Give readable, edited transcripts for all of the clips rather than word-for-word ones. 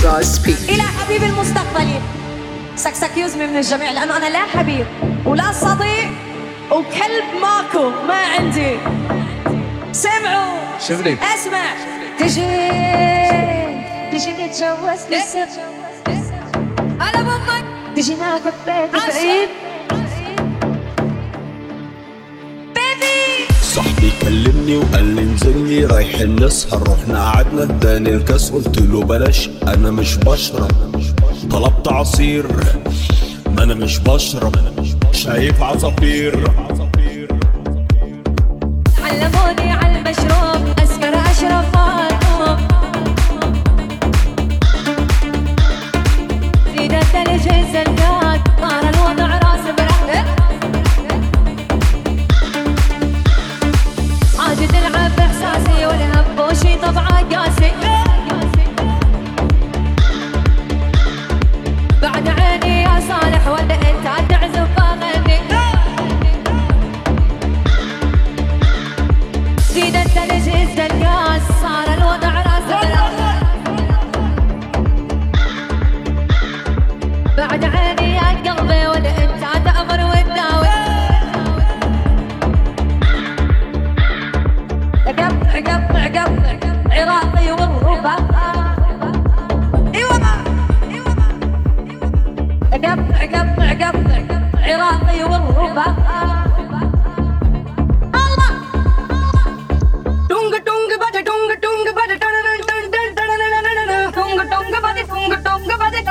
I speak. إلى حبيبي المستقبلي سكسك يزمي من الجميع، لأنه أنا لا حبيب ولا صديق وكلب ماكو ما عندي. سمعوا شوفني اسمع. تجي نتجوز لسه على بطنك، تجي ناخذ بيت بعيد بيبي. صاحبي كلمني وقال لي انزل لي رايحين نسهر، رحنا قعدنا اداني الكاس قلت له بلاش انا مش بشرب، طلبت عصير ما انا مش بشرب، شايف عصافير. علموني على المشروب اسكر اشرب مالهم، زيد الثلج الزلقات صار الوضع راس برقبه، عادي تلعب باحساسي والهم وشي طبعه قاسي، بعد عيني يا صالح ولا انت تعزف اغني، زيد الثلج الزلقات صار الوضع راس برقبه، بعد عيني يا قلبي ولا انت تأمر وتداوي. قطع عراقي والربا، ايوه قطع عراقي والربا. الله دونغ دونغ بدا دونغ دونغ بدا دونغ دونغ بدا دونغ دونغ بدا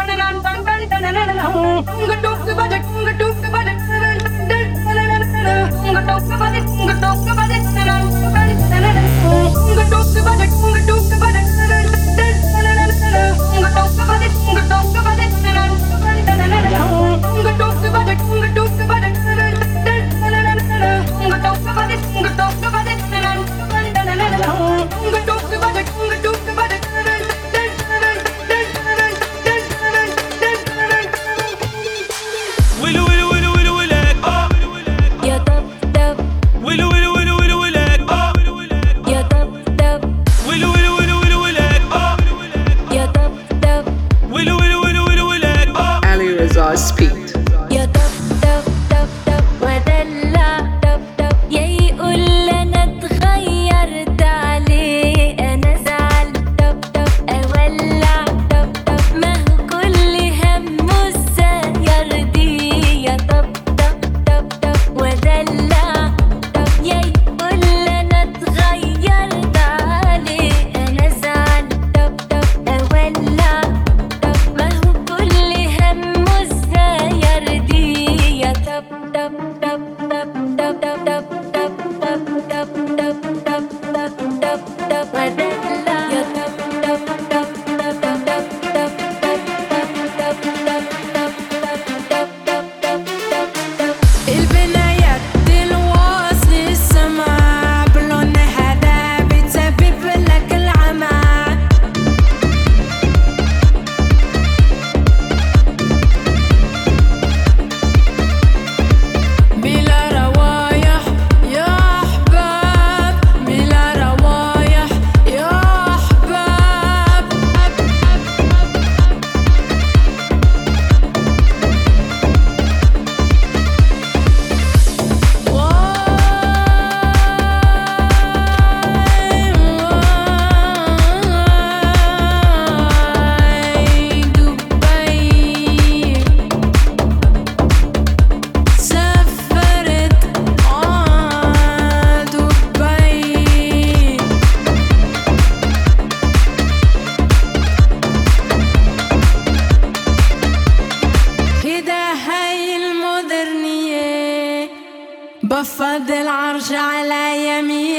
I speak. يا دب دب دب دب ودلع دب دب، يا يقول انا اتغيرت عليه انا زعل دب دب اولع دب دب، ما هو كل همه ازاي يرضيه. يا دب دب دب دب ودلع دب، يا يقول انا اتغيرت عليه انا زعل دب دب اولع دب، ما هو كل همه ازاي يرضيه. يا دب دب دب دب دب دب دب دب دب دب دب دب دب دب ودلع. يا دب دب دب دب دب دب دب دب دب دب دب. البنايات الواصل السماء بلون هذا بتسبب لك العمى، بلا روايح يا أحباب، بلا روايح يا أحباب. بفضل عرش على يمين